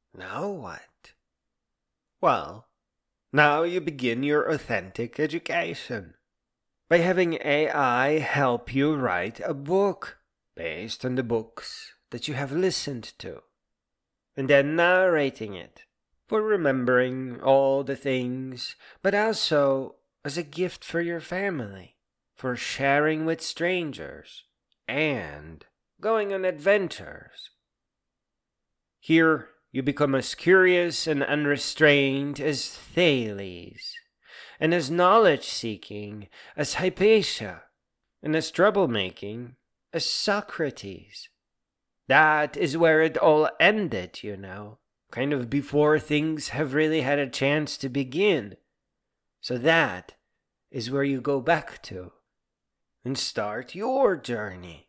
Now what? Well, now you begin your authentic education by having AI help you write a book based on the books that you have listened to, and then narrating it for remembering all the things, but also as a gift for your family, for sharing with strangers, and going on adventures. Here you become as curious and unrestrained as Thales, and as knowledge-seeking as Hypatia, and as troublemaking as Socrates. That is where it all ended, kind of before things have really had a chance to begin. So that is where you go back to and start your journey.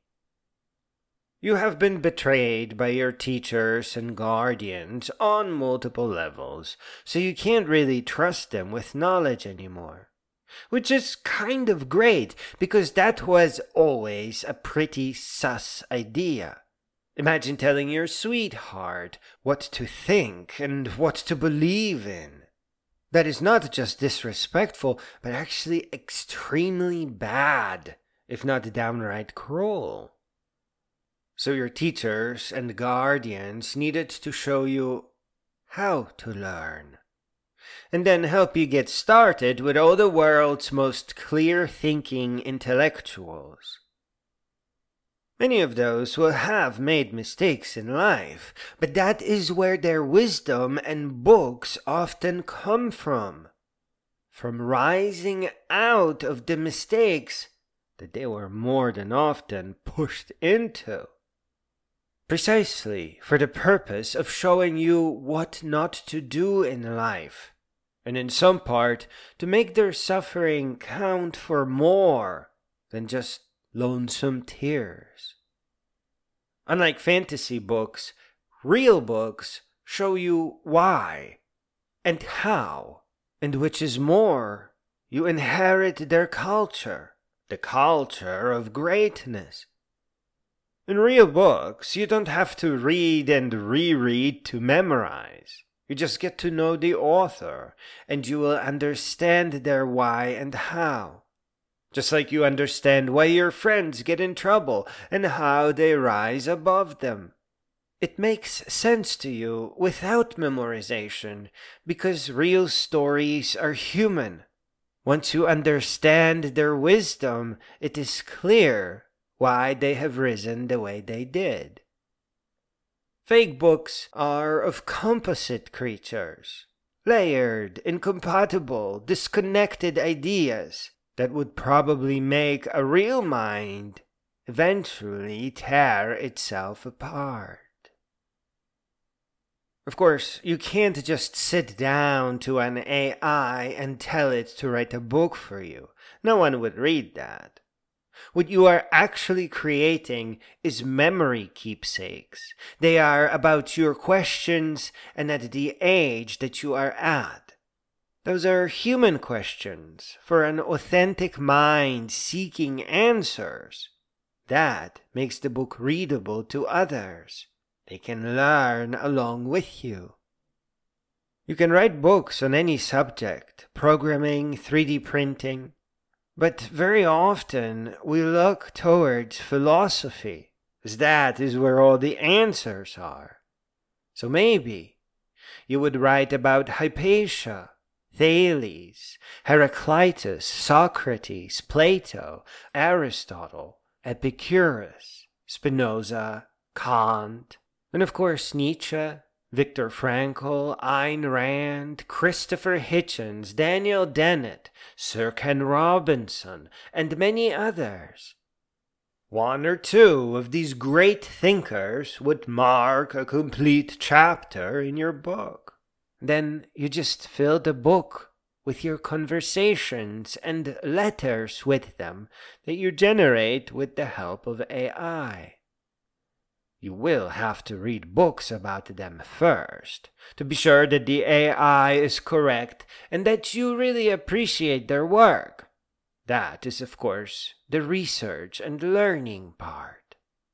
You have been betrayed by your teachers and guardians on multiple levels, so you can't really trust them with knowledge anymore. Which is kind of great, because that was always a pretty sus idea. Imagine telling your sweetheart what to think and what to believe in. That is not just disrespectful, but actually extremely bad, if not downright cruel. So your teachers and guardians needed to show you how to learn, and then help you get started with all the world's most clear-thinking intellectuals. Many of those will have made mistakes in life, but that is where their wisdom and books often come from rising out of the mistakes that they were more than often pushed into. Precisely for the purpose of showing you what not to do in life, and in some part to make their suffering count for more than just lonesome tears. Unlike fantasy books, real books show you why and how, and which is more, you inherit their culture, the culture of greatness. In real books, you don't have to read and reread to memorize. You just get to know the author, and you will understand their why and how. Just like you understand why your friends get in trouble and how they rise above them. It makes sense to you without memorization, because real stories are human. Once you understand their wisdom, it is clear why they have risen the way they did. Fake books are of composite creatures, layered, incompatible, disconnected ideas that would probably make a real mind eventually tear itself apart. Of course, you can't just sit down to an AI and tell it to write a book for you. No one would read that. What you are actually creating is memory keepsakes. They are about your questions and at the age that you are at. Those are human questions for an authentic mind seeking answers. That makes the book readable to others. They can learn along with you. You can write books on any subject, programming, 3D printing, but very often we look towards philosophy, as that is where all the answers are. So maybe you would write about Hypatia, Thales, Heraclitus, Socrates, Plato, Aristotle, Epicurus, Spinoza, Kant, and of course Nietzsche, Viktor Frankl, Ayn Rand, Christopher Hitchens, Daniel Dennett, Sir Ken Robinson, and many others. One or two of these great thinkers would mark a complete chapter in your book. Then you just fill the book with your conversations and letters with them that you generate with the help of AI. You will have to read books about them first, to be sure that the AI is correct and that you really appreciate their work. That is, of course, the research and learning part.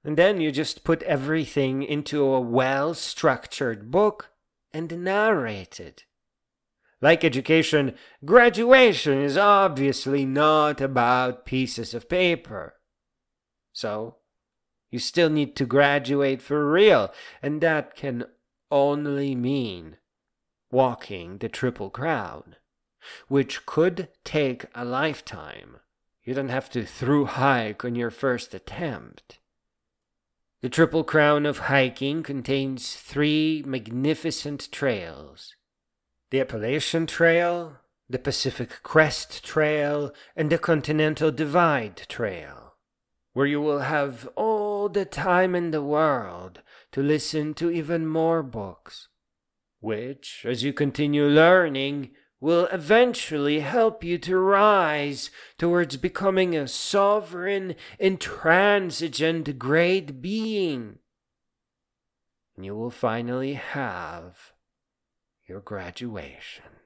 And then you just put everything into a well-structured book and narrate it. Like education, graduation is obviously not about pieces of paper. So, you still need to graduate for real, and that can only mean walking the Triple Crown, which could take a lifetime. You don't have to through hike on your first attempt. The Triple Crown of hiking contains 3 magnificent trails: the Appalachian Trail, the Pacific Crest Trail, and the Continental Divide Trail, where you will have all the time in the world to listen to even more books, which, as you continue learning, will eventually help you to rise towards becoming a sovereign, intransigent, great being. And you will finally have your graduation.